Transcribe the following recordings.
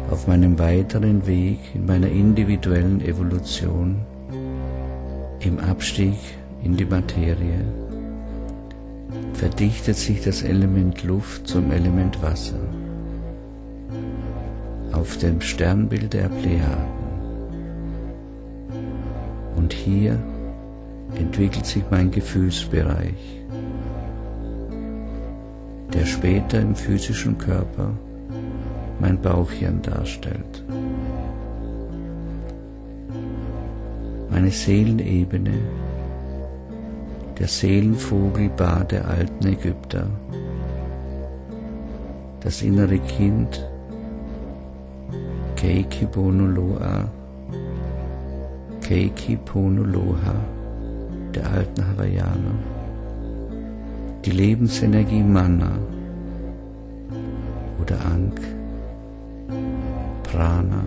auf meinem weiteren Weg in meiner individuellen Evolution, im Abstieg in die Materie, verdichtet sich das Element Luft zum Element Wasser auf dem Sternbild der Plejaden. Und hier entwickelt sich mein Gefühlsbereich, der später im physischen Körper mein Bauchhirn darstellt. Meine Seelenebene, der Seelenvogelbar der alten Ägypter, das innere Kind, Keiki Ponuloa, Keiki Ponuloha der alten Hawaiianer, die Lebensenergie Mana oder Ankh, Prana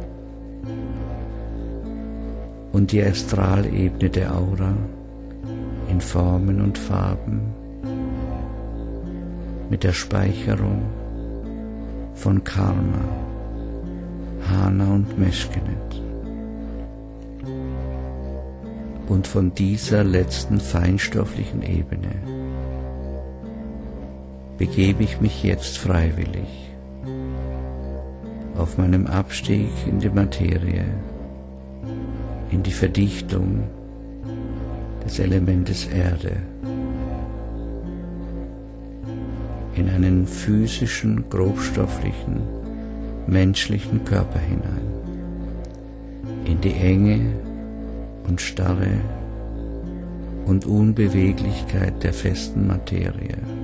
und die Astralebene der Aura in Formen und Farben mit der Speicherung von Karma, Hana und Meshkenet. Und von dieser letzten feinstofflichen Ebene begebe ich mich jetzt freiwillig auf meinem Abstieg in die Materie, in die Verdichtung des Elementes Erde, in einen physischen, grobstofflichen, menschlichen Körper hinein, in die Enge und Starre und Unbeweglichkeit der festen Materie.